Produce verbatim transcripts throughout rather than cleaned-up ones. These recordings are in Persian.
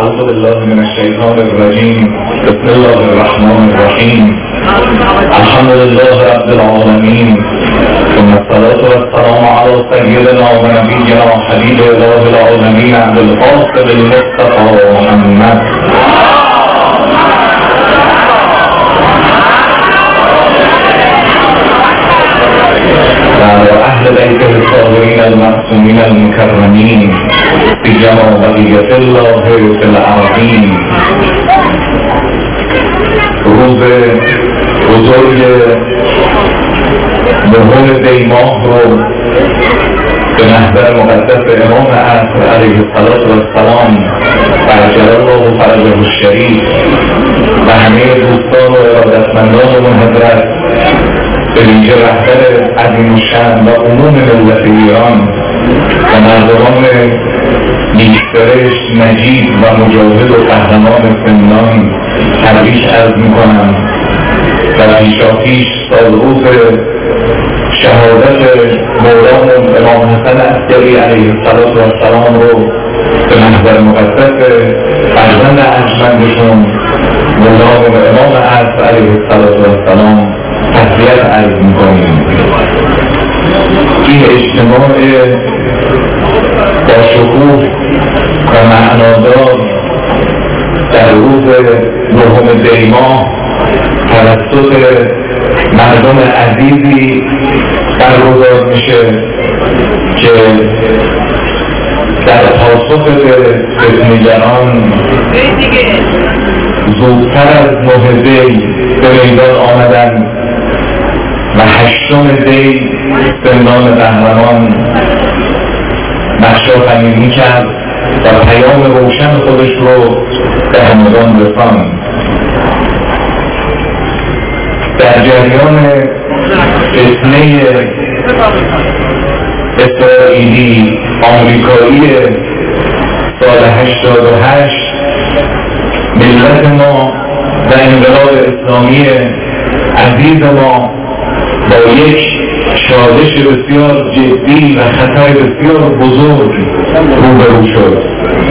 اعوذ بالله من الشیطان الرجیم. بسم الله الرحمن الرحیم. الحمد لله رب العالمین، ثم الصلاة والسلام على سیدنا و نبینا حبیب الله العالمین عبدالقاسم المصطفى محمد. و اهل بیت الطاهرین المعصومین المکرمین فی جمع بقیت الله فی الارضین. روز بزرگ نهم دی ماه رو به محضر مقدس امام عصر علیه السلام برجر الله و فرجه الشریف و همه دوستان و ارادتمندان منحضرت به ویژه رهبر عظیم الشأن و عموم ملت ایران و مردمان نیکسرش، نجیب و مجاهد و قهرمان سندان تبریک عرض میکنم و پیشاپیش سالروز شهادت مولامون امام حسن عسکری علیه السلام رو به محضر مقدس فرزند ارجمندشون مولامون امام عصر علیه السلام تسلیت عرض میکنیم. این اجتماع با شکوه و معنادار در روز نهم دی ماه توسط مردم عزیزی برگزار میشه که در پاسخ به فتنه‌گران زودتر از نه دی به میدان آمدن و هشتم دی سندان قهرمان نقشا فنینی کرد و پیام روشن خودش رو به همگان رساند. در جریان فتنه اسرائیلی آمریکایی سال هشتاد و هشت ملت ما و انقلاب اسلامی عزیز ما با یک چالش بسیار جدی و خطر بسیار بزرگ روبرو شد.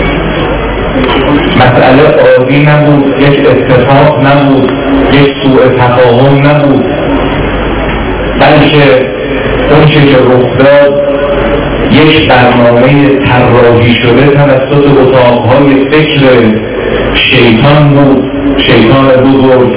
مسئله عادی نبود، یک اتفاق نبود، یک سوء تفاهم نبود، بلکه اون چه که رخ داد یک برنامه طراحی شده توسط اتاقهای فکر شیطان بود، شیطان بزرگ.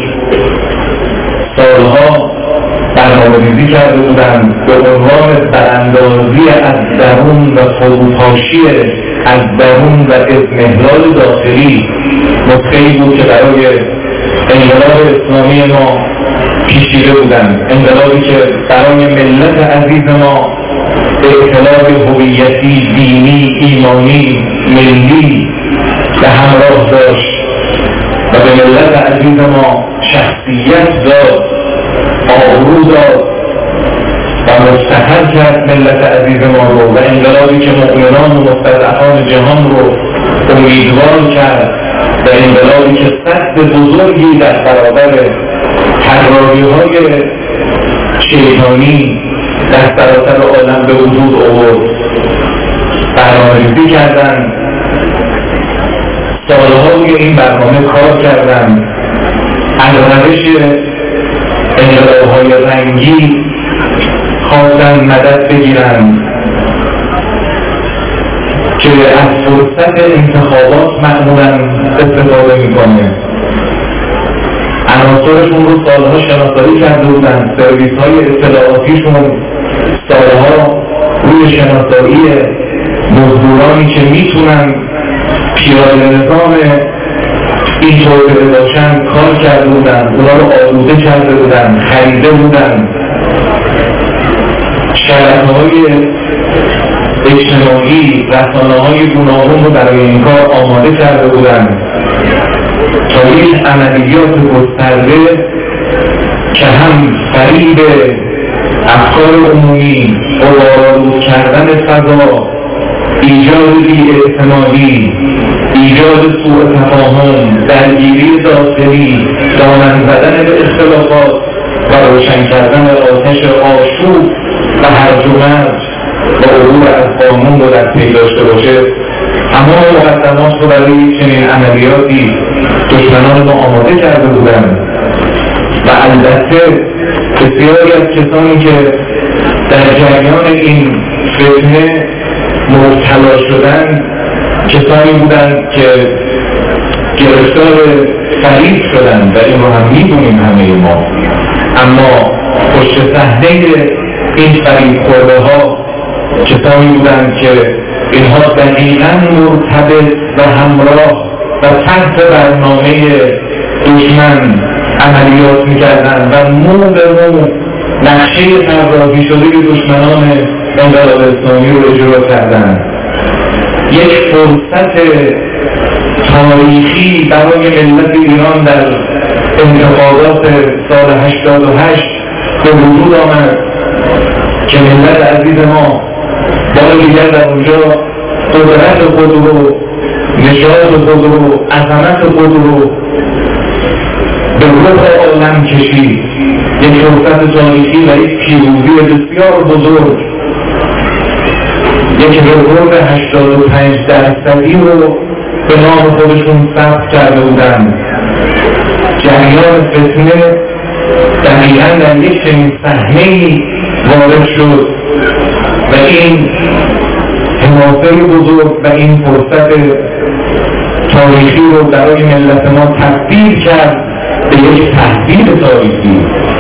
سالها برنامه‌ریزی کرده بودند به عنوان براندازی از درون و فروپاشی از درون و اضمحلال داخلی. نکته‌ای بود که برای انقلاب اسلامی ما پیچیده بودند، انقلابی که برای ملت عزیز ما اختلاف هویتی، دینی، ایمانی، ملی به همراه داشت و به ملت عزیز ما شخصیت داد، آبرو داد و مستحل کرد ملت عزیز ما رو و انقلابی که مؤمنان و مستضعفان جهان رو امیدوار کرد و انقلابی که سد بزرگی در برابر طراحی‌های شیطانی در سراسر عالم به وجود آورد. برنامه‌ریزی کردند، سالها روی این برنامه کار کردند، از روش انقلاب‌های رنگی خواستند مدد بگیرند که از فرصت انتخابات معمولاً استفاده میکنه. عناصرشون رو سالها شناسایی کرده بودن، سرویس‌های اطلاعاتیشون سالها روی شناسایی مزدورانی که میتونن پیاده نظام این توسعه باشن کار کرده بودن، اونا رو آلوده کرده بودن، خریده بودن، شبکه‌های اجتماعی، رسانه‌های گوناگون رو برای این کار آماده کرده بودن تا یک عملیات گسترده که هم فریب افکار عمومی، غبارآلود کردن فضا، ایجاد بی‌اعتمادی، ایجاد سوء تفاهم، درگیری داخلی، دامن زدن به اختلافات و روشن کردن آتش آشوب و هرج و مرج و عبور از قانون رو در پی داشته باشه اما مقدمات رو برای چنین عملیاتی دشمنان ما آماده کرده بودند و البته بسیاری از کسانی که در جریان این فتنه مبتلا شدند کسانی بودند که گرفتار فریب شدند و این رو هم میدونیم همه ما. اما پشت صحنه این فریب خورده ها کسانی بودند که اینها دقیقاً مرتبط و همراه و تحت برنامه دشمن عملیات میکردن و مو به مو نقشه طراحی شده دشمنان انقلاب اسلامی رو اجرا کردن. یک فرصت تاریخی برای ملت ایران در انتخابات سال هشتاد و هشت به وجود آمد که ملت عزیز ما بار دیگر در اونجا قدرت خود رو، نشاط خود رو، عظمت خود رو به رخ عالم کشید. یک فرصت تاریخی و یک پیروزی بسیار بزرگ، یک رکورد هشتاد و پنج درصدی رو به نام خودشون ثبت کرده بودند. جریان فتنه دقیقاً در یک چنین صحنه‌ای وارد شد و این حماسه بزرگ و این فرصت تاریخی رو برای ملت ما تبدیل کرد به یک تهدید تاریخی.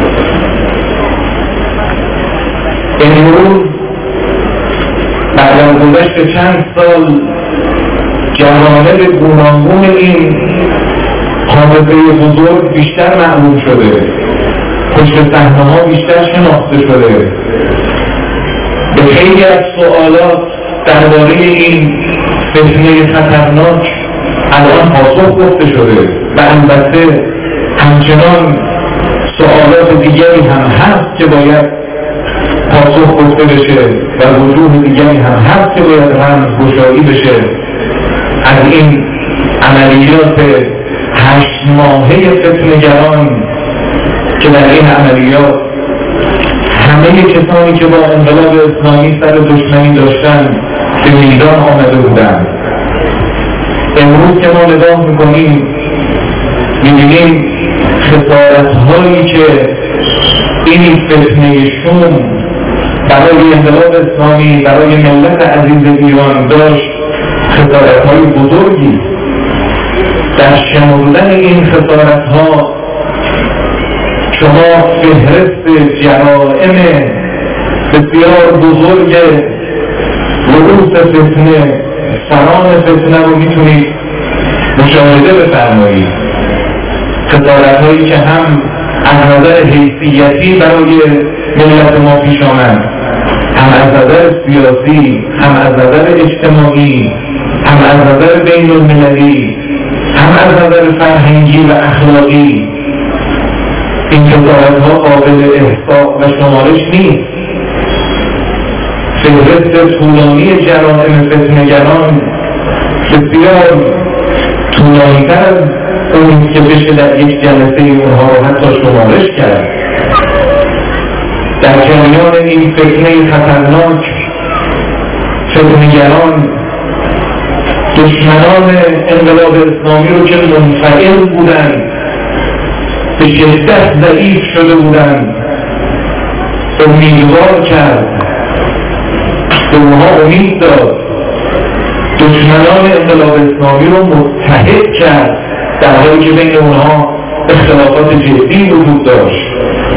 امروز بعد از گذشت چند سال جوانب گوناگون این حادثه بزرگ بیشتر معلوم شده، پشت صحنه‌ها بیشتر شناخته شده. به خیلی از سوالات درباره این فتنه خطرناک الان پاسخ گفته شده و البته همچنان سوالات دیگری هم هست که باید پاسخ گفته بشه و وجوه دیگری هم هست که باید رمزگشایی بشه از این عملیات هشت ماهه فتنه‌گران که در این عملیات همه کسانی که با انقلاب اسلامی سر دشمنی داشتن به میدان آمده بودند. امروز که ما نگاه میکنیم میبینیم خسارت هایی که این فتنه شوم برای انقلاب اسلامی، برای ملت عزیز ایران داشت، خسارت های بزرگی. در شمردن این خسارت ها شما فهرست جرائم بسیار بزرگ رؤوس فتنه، سران فتنه رو میتونید مشاهده بفرمایید. خسارت هایی که هم از نظر حیثیتی برای ملت ما پیش آمد، هم از نظر سیاسی، هم از نظر اجتماعی، هم از نظر بین المللی، هم از نظر فرهنگی و اخلاقی. این خسارت ها قابل احصاء و شمارش نیست. فهرست طولانی جرائم فتنه‌گران بسیار طولانی‌تر از اون که بشه در یک جلسه اونها رو حتی شمارش کرد. در جریان این فتنه خطرناک فتنه‌گران دشمنان انقلاب اسلامی رو که منفعل بودند، به شدت ضعیف شده بودند، امیدوار کرد، به اونها امید داد. دشمنان انقلاب اسلامی رو متحد کرد در حالی که بین اونها اختلافات جدی وجود داشت.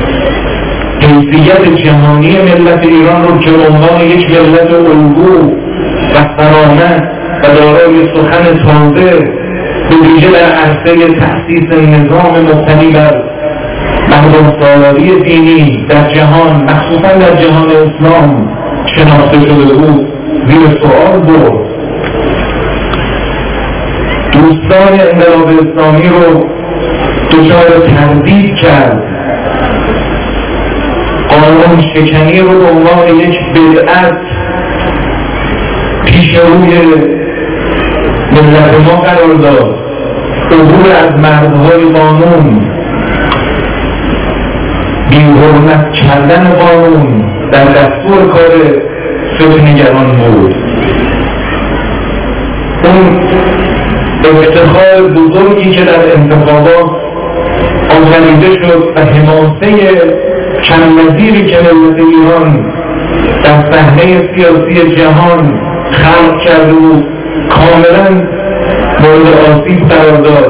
حیثیت جهانی ملت ایران رو که عنوان یک ملت الگو و سرانه و دارای سخن تازه به ویژه در عرصه تأسیس نظام مبتنی بر مردم سالاری دینی در جهان، مخصوصا در جهان اسلام شناخته شده بود، زیر سؤال برد. دوستان انقلاب اسلامی رو دچار تردید کرد. قانون شکنی رو به عنوان یک بدعت پیش روی ملت ما قرار داد. عبور از مرزهای قانون، بی‌حرمت کردن قانون در دستور کار فتنه‌گران بود. اون افتخار بزرگی که در انتخابات آفریده شد و حماسه چند نظیری که ملت ایران در صحنه سیاسی جهان خلق کرده بود کاملا مورد آسیب قرار داد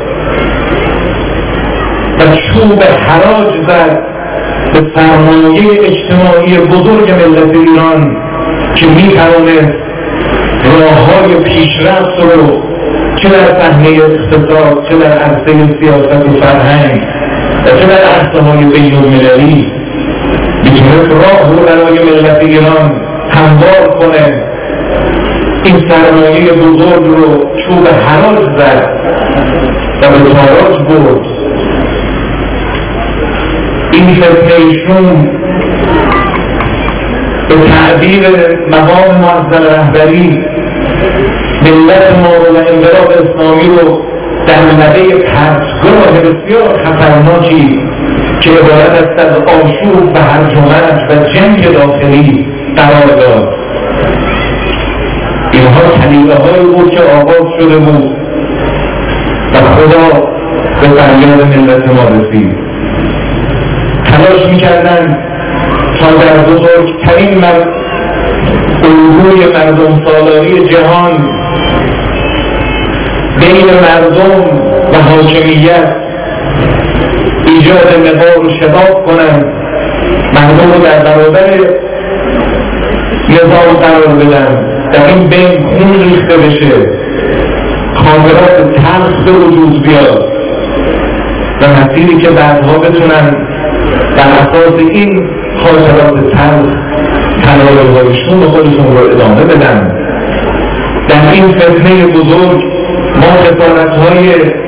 و چوب حراج زد به سرمایه اجتماعی بزرگ ملت ایران که میتوانست راههای پیشرفت رو چه در صحنه اقتصاد، چه در عرصه سیاست و فرهنگ و چه در عرصه‌های بین‌المللی میتونست راه رو برای ملت ایران هموار کنه. این سرمایه بزرگ رو چوب حراج زد و به تاراج برد. این فتنه شوم به تعبیر مقام معظم رهبری ملت ما رو و انقلاب اسلامی رو در لبه پرتگاه بسیار خطرناکی که عبارت است از آشوب و هرج و مرج و جنگ داخلی قرار داد. اینها طریقه هایی بود که آغاز شده بود و خدا به فریاد ملت ما رسید. تلاش میکردن تا در بزرگترین مر... الگوی مردم سالاری جهان بین مردم و حاکمیت ایجاد نقاب و شباب کنند، مردم رو در برابر نظام قرار بدن، در این بین خون ریخته بشه، خاطرات تلخ به وجود بیاد و مسیری که بعدها بتونن در اساس این خاطرات تلخ تلایه‌هایشون و خودشون رو ادامه بدن. در این فتنه بزرگ ما خسارت‌های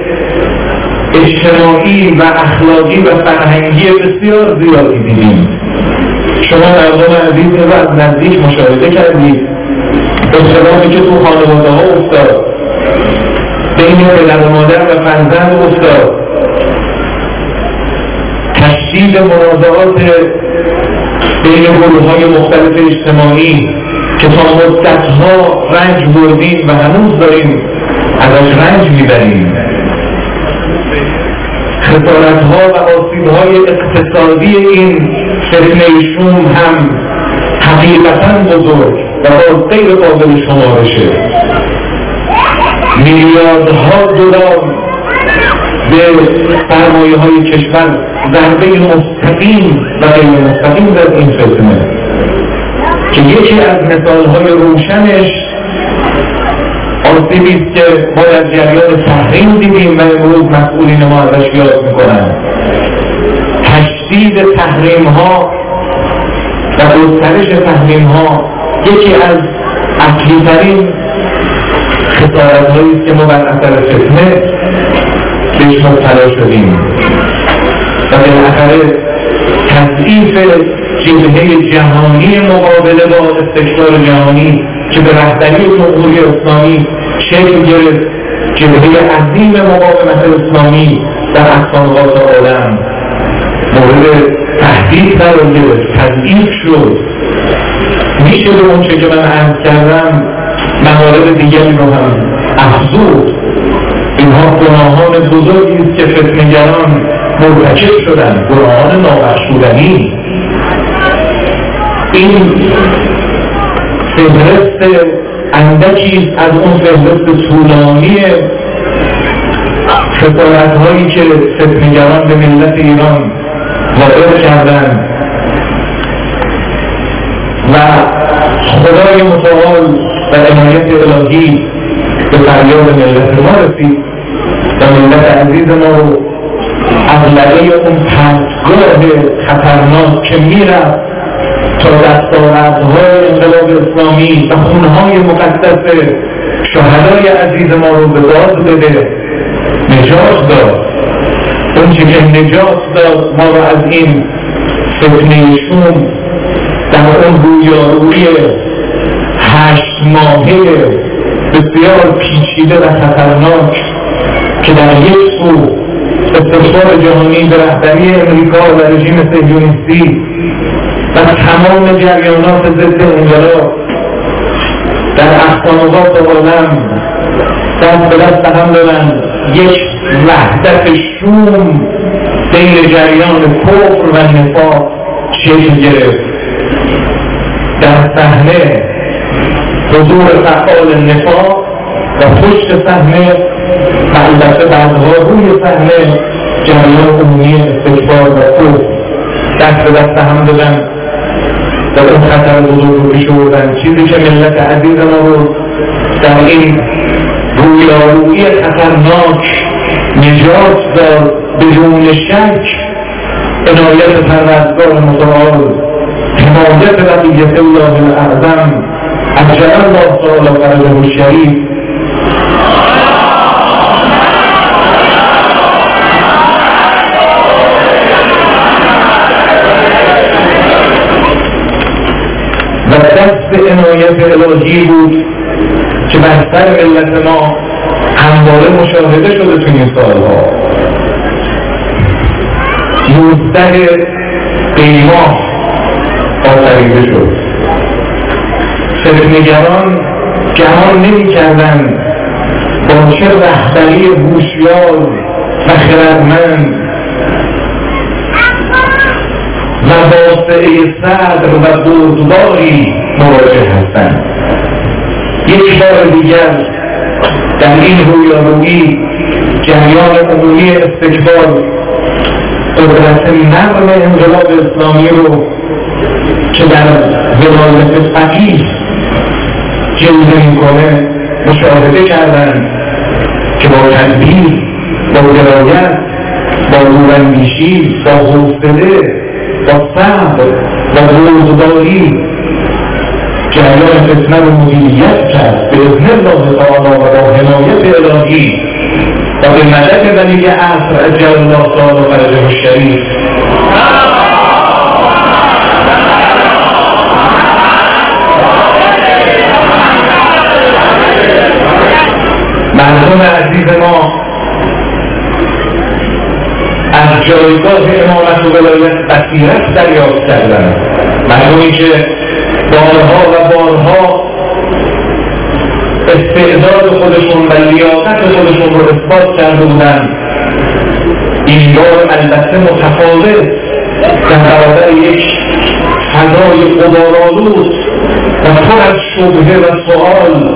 اجتماعی و اخلاقی و فرهنگی بسیار زیادی دیدیم. شما مردم عزیز رو از نزدیک مشاهده کردید، اختلافی که تو خانواده ها افتاد، بین پدر و مادر و فرزند افتاد، تشدید منازعات بین گروه های مختلف اجتماعی که تا مدتها رنج بردیم و هنوز داریم ازش رنج میبریم، خسارت‌ها و آسیب‌های اقتصادی این فتنه شوم هم حقیقتاً بزرگ و باز غیر قابل شمارشه. میلیاردها دلار به سرمایه‌های کشور ضربه مستقیم و غیر مستقیم در این فتنه که یکی از مثال‌های روشنش آسیبی است که ما در جریان تحریم دیدیم و امروز مسئولین ما ازش یاد میکنن. تشدید تحریم ها و گسترش تحریم ها یکی از اصلی ترین خسارت هایی است که ما بر اثر فتنه بهش مبتلا شدیم و بالاخره تضعیف جبهه جهانی مقابله با استکبار جهانی که به رهبری جمهوری اسلامی شکل گرفت، جبهه عظیم مقاومت اسلامی در اقصانقاط عالم مورد تهدید قرار گرفت، تضعیف شد. میشه به اون چه که من عرض کردم موارد دیگری رو هم افزود. اینها گناهان بزرگی است که فتنه‌گران مرتکب شدند، گناهان نابخشودنی. این فهرست اندکی از اون فهرست طولانی خسارت‌هایی که فتنه‌گران به ملت ایران وارد کردند و خدای متعال و عنایت الهی به فریاد ملت ما رسید و ملت عزیز ما رو از لبه اون پرتگاه خطرناک که میرفت تا دستاوردهای انقلاب اسلامی و خونهای مقدس شهدای عزیز ما رو به داد بده نجات داد. اون چه که نجات داد ما رو از این فتنه شوم در اون رویارویی هشت ماهه بسیار پیچیده و خطرناک که در یک سو استکبار جهانی به رهبری امریکا و رژیم صهیونیستی و تمام جریانات ضد انقلاب در اقصانقاط عالم دست به دست هم دادن، یک وحدت شوم بین جریان کفر و نفاق شکل گرفت. در صحنه حضور فعال نفاق و پشت صحنه و البته بعدها روی صحنه جریان عمومی استکبار و کفر دست به دست هم دادن و اون خطر بزرگ رو پیش بردن. چیزی که ملت عزیز ما رو در این رویارویی خطرناک نجات داد بدون شک عنایت پروردگار متعال، حمایت بقیت الله الاعظم عجل الله تعالی فرجه الشریف. و دست عنایت الهی بود که بر سر ملت ما همواره مشاهده شده تو این سالها. یوزده قیماه آفریده شد. فتنه‌گران گمان نمی کردن با چه رهبری هوشیار و خردمند و واسعه صدر و بردباری مواجه هستند. یک بار دیگر در این رویارویی جریان عمومی استکبار قدرت نظم انقلاب اسلامی رو که در ولایت فقیه جلوه میکنه مشاهده کردن که با تدبیر، با درایت، با روراندیشی، با حوصله، با صبر و بردباری جریان فتنه رو مدیریت کرد به اذن الله تعالی و با حمایت الهی و به مدد ولی عصر عجل الله تعالی فرجه الشریف. مردم عزیز ما از جایگاه امامت و ولایت بصیرت دریافت کردند. مردمی که بارها و بارها استعداد خودشون و لیاقت خودشون رو اثبات کرده بودن، این بار البته متفاوت در برابر یک فضای غبارآلود و پر از شبهه و سؤال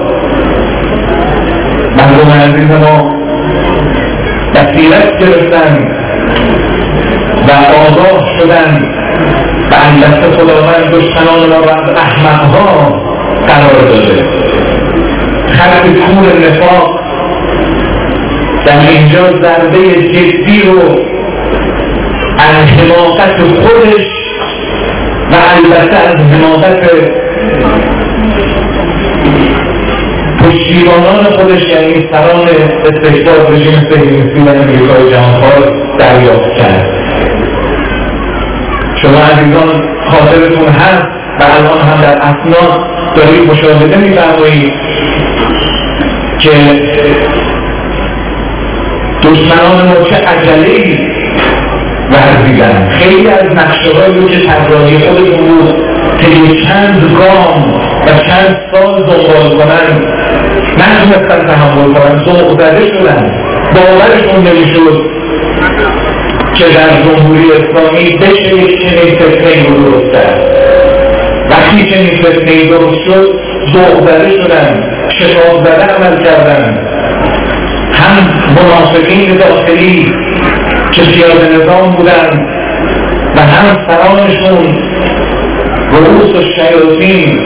مردم عزیز ما بصیرت گرفتن و آگاه شدن و البته خداوند دشمنان را از احمقها قرار داده. خط کور نفاق در اینجا ضربه جدی رو از حماقت خودش و البته از حماقت پشتیبانان خودش یعنی سران استکبار رژیم صهیونیستی و امریکای جهانخوار دریافت کرد. شما عزیزان خاطرتون هست و الان هم در اسنا دارید مشاهده می‌فرمایید که دشمنان ما چه عجله‌ای ورزیدن. خیلی از نقشه‌هایی که طراحی خودشون بود طی چند گام و چند سال دنبال کنن نتونستن تحمل کنن، ذوق زده شدن. باورشون نمیشد که در جمهوری اسلامی بشه یک چنین فتنه‌ای رو درست کرد. وقتی چنین فتنه‌ای درست شد ذوق زده شدن، شتاب زده عمل کردن. هم منافقین داخلی که پیاده نظام بودن و هم سرانشون رؤوس الشیاطین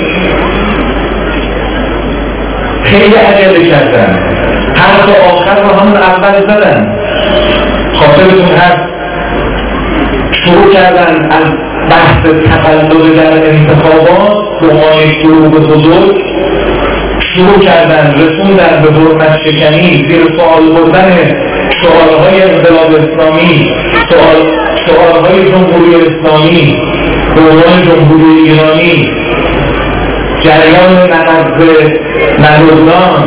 خیلی عجله کردن، حرف آخر رو همون اول زدن. خاطرتون هست شروع کردن از بحث تقلب در انتخابات به عنوان یک گروه بزرگ شروع کردن، رسوندن به حرمت شکنی، زیر سوال بردن شعارهای انقلاب اسلامی، شعارهای جمهوری اسلامی به عنوان جمهوری ایرانی، جریان نقض نلبنان.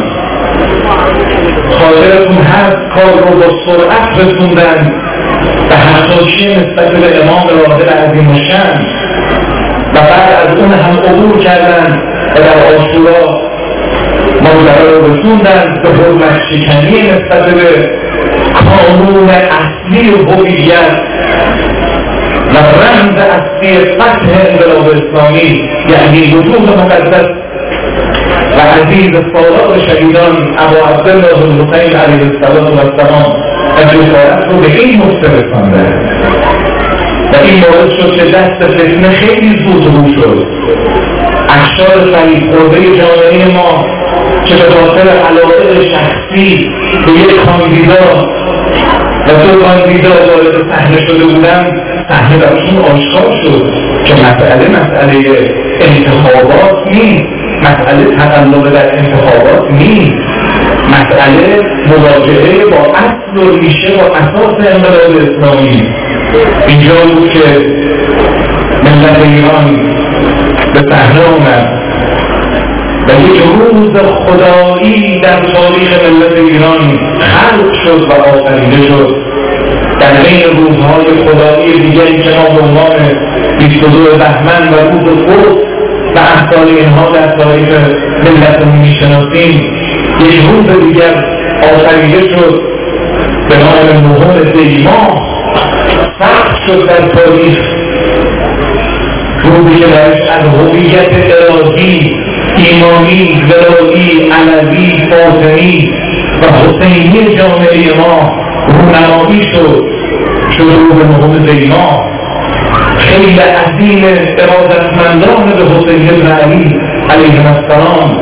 خاطرتون هست کار رو با سرعت رسوندن به حقاکی نسبت به امام راحل عظیم الشأن و بعد از اون هم عبور کردن و در عاشورا ماجرا رو رسوندن به حرمت شکنی نسبت به قانون اصلی هویت و رمز اصلی فتح انقلاب اسلامی، یعنی وجود مقدس و عزیز سالار شهیدان ابا عبدالله الحسین علیه السلام و جسارت رو به این نقطه رساندن و این باعث شد که دست فتنه خیلی زود رو شد. اقشار فریب خورده جامعه ما که به خاطر علاقه شخصی به یک کاندیدا و دو کاندیدا وارد صحنه شده بودن، صحنه براشون آشکار شد که مسئله مسئله انتخابات نیست، مسئله تقلب در انتخابات نیست، مسئله مواجهه با اصل و ریشه و اساس انقلاب اسلامی. اینجا بود که ملت ایران به صحنه اومد و یک روز خدایی در تاریخ ملت ایران خلق شد و آفریده شد. در بین روزهای خدایی دیگری که ما به عنوان بیست و دو بهمن و روز قدس و امثال اینها در تاریخ ملتمون میشناسیم، یک روز دیگر آفریده شد به نام نهم دی‌ماه سخت شد در تاریخ، روزی که درش از هویت الهی، ایمانی، ولایی، علوی، فاطمی و حسینی جامعه ما رونمایی شد. شد روز نهم دی‌ماه. خیلی عظیم ارادتمندان به حسین ابن علی علیه السلام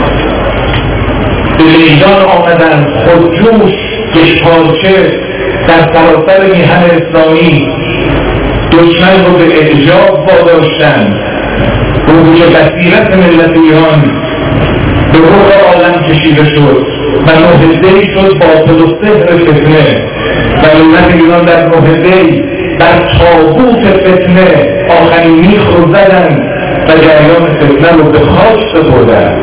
به میدان آمدن، خودجوش، یکپارچه در سراسر میهن اسلامی دشمن رو به اعجاب واداشتن. روزی که بصیرت ملت ایران به رخ عالم کشیده شد و نهضه‌ای شد باطل و سحر فتنه و ملت ایران در نهضه‌ای در تابوت فتنه آخرین میخ رو زدن و جریان فتنه رو به خاک سپردن.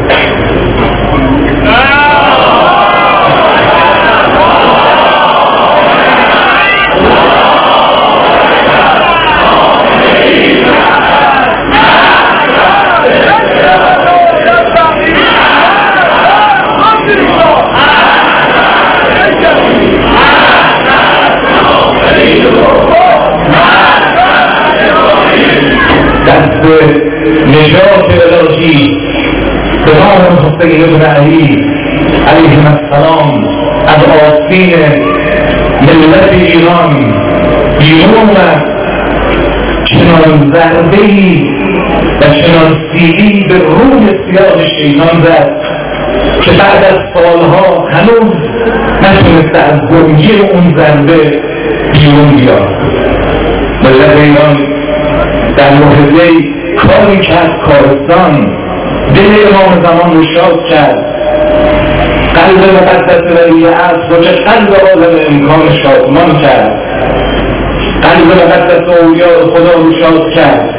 نجات الهی به نام حسین ابن علی علیه السلام از آستین ملت ایران بیرون اومد. چنان ضربه‌ای و چنان سیلی به روی سیاه شیطان زد که بعد از سالها هنوز نتونسته از گنگی اون ضربه بیرون بیاد. ملت ایران در نهضه‌ای کاری کرد، کارستان دل امام زمان رو شاد کرد، قلب مقدس ولی عصر رو که قلب عالم امکان شادمان کرد، قلب مقدس اولیاء خدا رو شاد کرد.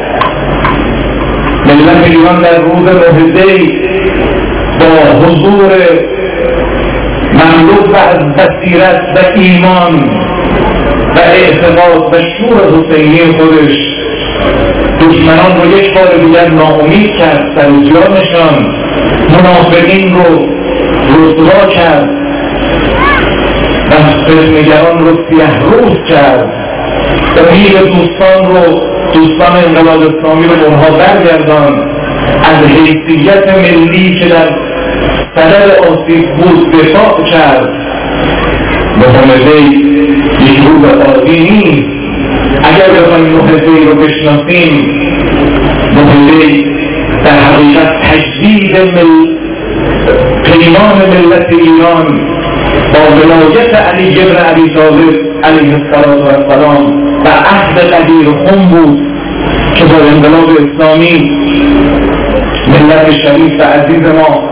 ملت ایران در روز نهضه‌ای با حضور مملو از بصیرت و ایمان و اعتقاد و شور حسینی خودش دشمنان رو یک بار دیگر ناامید کرد، سرزیانشان منافقین رو رسوا کرد و فتنه‌گران رو سیه روز کرد. امید دوستان رو دوستان انقلاب اسلامی رو اونها برگردان، از حیثیت ملی که در صدر آسیب بود دفاع کرد. نهضه‌ای یک روز عادی نیست. اگر بخوایم نهضه‌ای رو بشناسیم، نهضه‌ای در حقیقت تجدید مل... پیمان ملت ایران با ولایت علی بن ابی طالب علیه السلام و عهد قدیر خون بود که با انقلاب اسلامی ملت شریف و عزیز ما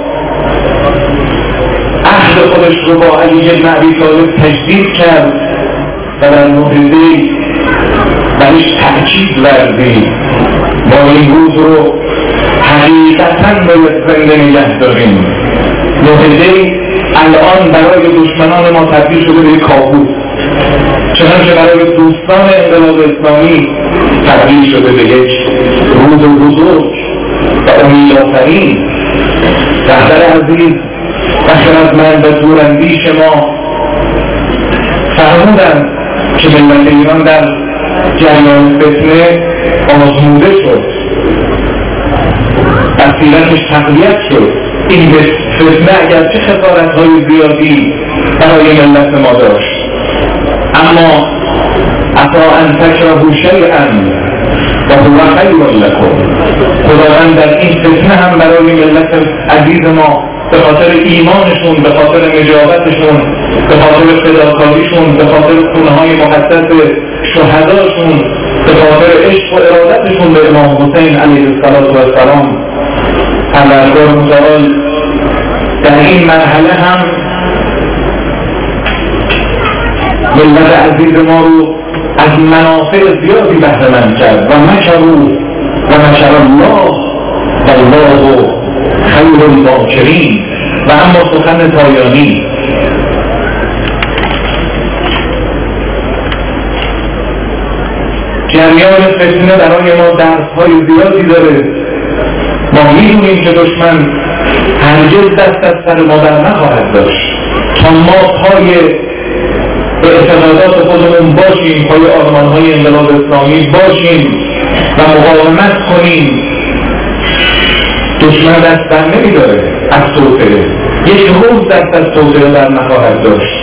عهد خودش رو با علی بن ابی طالب تجدید کرد و در نهضه‌ای برش تأکید وردی ما این روز رو حقیقتاً باید زنده نگه داریم. نهضه‌ای الان برای دشمنان ما تبدیل شده به یک کابوس، چنانچه برای دوستان انقلاب اسلامی تبدیل شده به یک روز بزرگ و امیدآفرین. رهبر عزیز و خردمند و دوراندیش ما فرمودند که ملت ایران در جریان فتنه آزموده شد، بصیرتش تقویت شد. این فتنه اگرچه خسارت‌های زیادی برای ملت ما داشت، اما عسی ان تکرهوا شیئا و هو خیر لکم. خداوند در این فتنه هم برای ملت عزیز ما به خاطر ایمانشون، به خاطر نجابتشون، به خاطر فداکاریشون، به خاطر خونه‌های مقدس شهداشون، به خاطر عشق و ارادتشون به امام حسین علیه السلام، پروردگار متعال در این مرحله هم ملت عزیز ما رو از منافع زیادی بهره مند کرد. و مکروا و مکر الله والله خیر الماکرین. و اما سخن پایانی، جریان فتنه برای ما درس‌های زیادی داره. ما می‌دونیم که دشمن هرگز دست از سر ما در نخواهد داشت تا ما پای اعتقادات خودمون باشیم، پای آرمان‌های انقلاب اسلامی باشیم و مقاومت کنیم. دشمن دست بر نمی‌داره از توطئه، یک روز دست از توطئه در نخواهد داشت.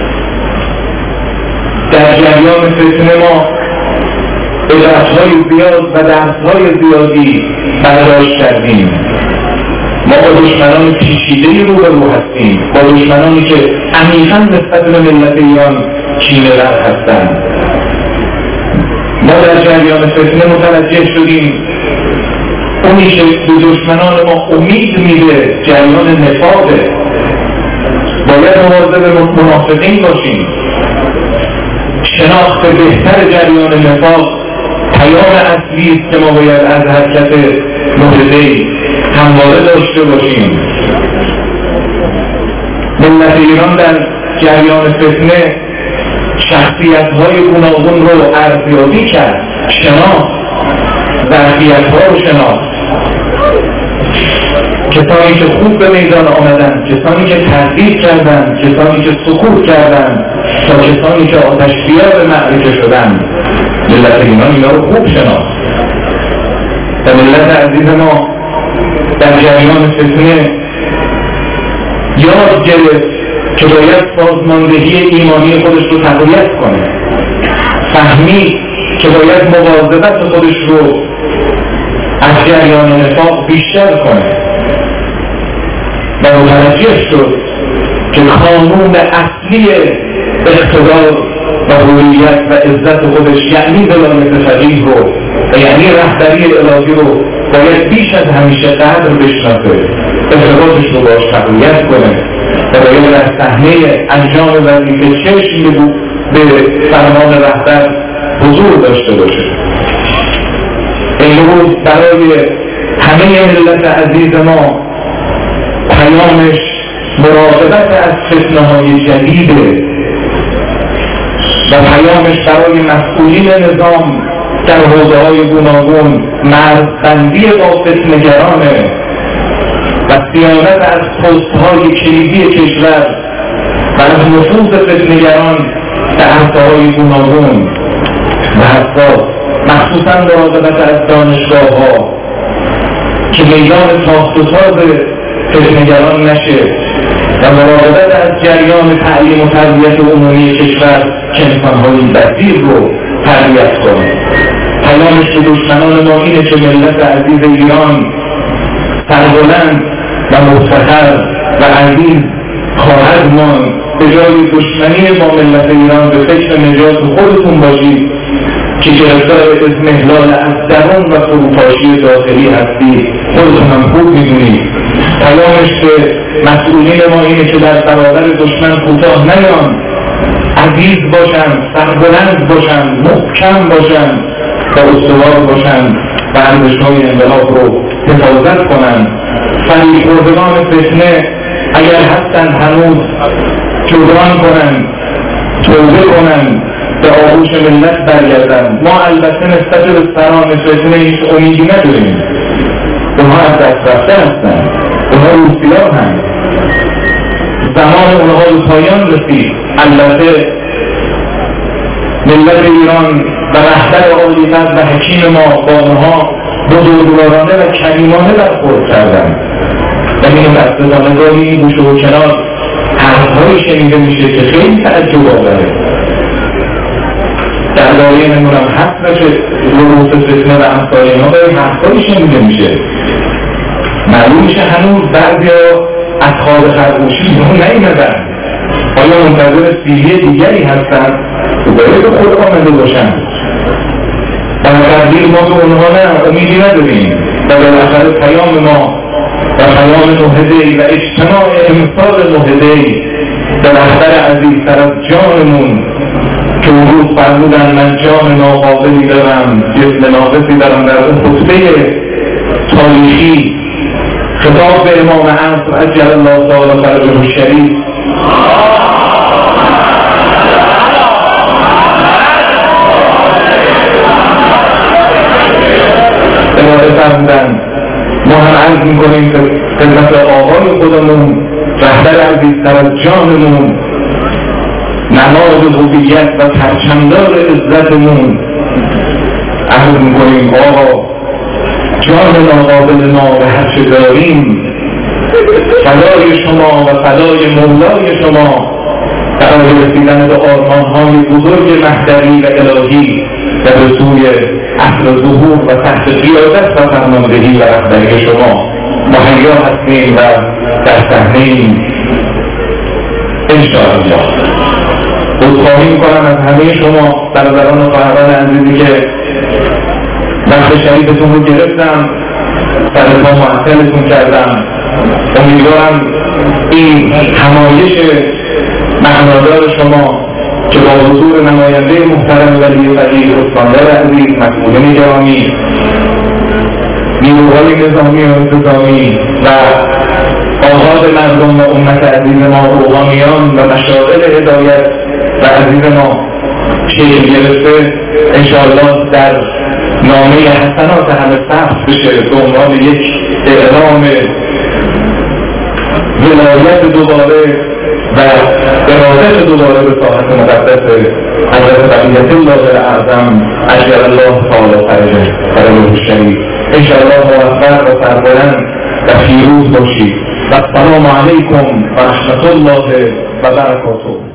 در جریان فتنه ما عبرت‌های زیاد و درس‌های زیادی برداشت کردیم. ما با دشمنان پیچیده‌ای روبرو هستیم، با دشمنانی که عمیقاً نسبت به ملت ایران کینه‌ور هستند. ما در جریان فتنه متوجه شدیم اونی که به دشمنان ما امید میده جریان نفاقه. باید مواظب منافقین باشیم. شناخت بهتر جریان نفاق پیام اصلی است که ما باید از حرکت نهضه‌ای همواره داشته باشیم. ملت ایران در جریان فتنه شخصیت‌های گوناگون رو ارزیابی کرد، شناخت، ظرفیت‌ها رو شناخت. کسانی که خوب به میدان آمدن، کسانی که تردید کردند، کسانی که سکوت کردند، تا کسانی که آتش بیار به معرکه شدند. ملت ایران اینا رو خوب شناخت و ملت عزیز ما در جریان فتنه یاد گرفت که باید سازماندهی ایمانی خودش رو تقویت کنه. فهمید که باید مواظبت خودش رو از جریان نفاق بیشتر کنه و متوجه شد که قانون اصلی اقتدار و هویت و عزت خودش یعنی ولایت فقیه رو و یعنی رهبری الهی رو باید بیش از همیشه قدر بشناسه، ارتباطش رو باش تقویت کنه و باید در صحنه انجام وظیفه چشم به فرمان رهبر حضور داشته باشه. امروز برای همه ملت عزیز ما پیامش مراقبت از فتنه‌های جدیده و پیامش برای مسئولین نظام در حوزه‌های گوناگون مرزبندی با فتنه‌گرانه و صیانت از پست‌های کلیدی کشور و از نفوذ فتنه‌گران در عرصه‌های گوناگون و حساس، مخصوصاً مراقبت از دانشگاه‌ها که میدان ساخت و ساز فتنه‌گران نشه و مراقبت از جریان تعلیم و تربیت عمومی کشور که انسان‌های بسیط رو تربیت کنه. پیامش به دشمنان ما اینه که ملت عزیز ایران سربلند و مفتخر و عزیز خواهد ماند. به جای دشمنی با ملت ایران به فکر نجات خودتون باشید که گرفتار اضمحلال از درون و فروپاشی داخلی هستید، خودتون هم خوب میدونید. پیامش به مسئولین ما اینه که در برابر دشمن کوتاه نیان، عزیز باشن، سربلند باشن، محکم باشن و استوار باشن و ارزش‌های انقلاب رو حفاظت کنن. فریب‌خوردگان فتنه اگر هستن هنوز جبران کنن، توبه کنن، به آغوش ملت برگردن. ما البته نسبت به سران فتنه هیچ امیدی نداریم، اونها از دست رفته هستن، اونها روسیاه هم زمان اونها به پایان رسید. البته ملت ایران و رهبر عالی‌قدر و حکیم ما با اونها بزرگوارانه و کریمانه برخورد کردند. ولی این از بزانگاهی گوشه و کنار حرف‌هایی شنیده میشه که خیلی تعجب آوره. در دایه نمونم حق نشه رؤوس فتنه و امثال اینا باید حرف‌هایی شنیده میشه. معلوم میشه هنوز بعضیا از خواب خرگوشی اون نیمدن. آیا منتظر سیری دیگری هستن؟ باید به خود آمده باشن. در تبدیل ما به اونها نه امیدی نداریم و بالاخره پیام ما و پیام نهضه‌ای و اجتماع امثال نهضه‌ای به رهبر عزیزتر از جانمون که اون روز فرمودن من جان ناقابلی دارم، جسم ناقصی دارم، در اون خطبه تاریخی خطاب به امام عصر عجل الله تعالی فرجه الشریف اراده فرمودن. ما هم عرض میکنیم که خدمت آقای خودمون رهبر عزیزتر از جانمون، نماد هویت و پرچمدار عزتمون، عرض میکنیم آقا جان ناقابل ما به هرچه داریم فدای شما و فدای مولای شما برای رسیدن به آرمانهای بزرگ مهدوی و الهی و به سوی اصل ظهور و تحت قیادت و فرماندهی و رهبری شما مهیا هستیم و در صحنه‌ایم انشاءالله. عذرخواهی میکنم از همه شما برادران و خواهران عزیزی که وقت شریفتون رو گرفتم، سر پا معطلتون کردم. امیدوارم این همایش معنادار شما که با حضور نماینده محترم ولی فقیه استاندار عزیز، مسئولین گرامی، نیروهای نظامی و انتظامی و آغاز مردم و امت عزیز ما، روحانیان و مشاغل هدایت و عزیز ما شکل گرفته انشاءالله در نامه حسنات همه ثبت بشه به عنوان یک اعلام ولایت دوباره و ارادت دوباره به ساحت مقدس حضرت بقیت الله اعظم عجل الله تعالی فرجه فرجه الشریف. انشاءالله موفق و سربلند و پیروز باشید. و السلام علیکم و رحمت الله و برکاته.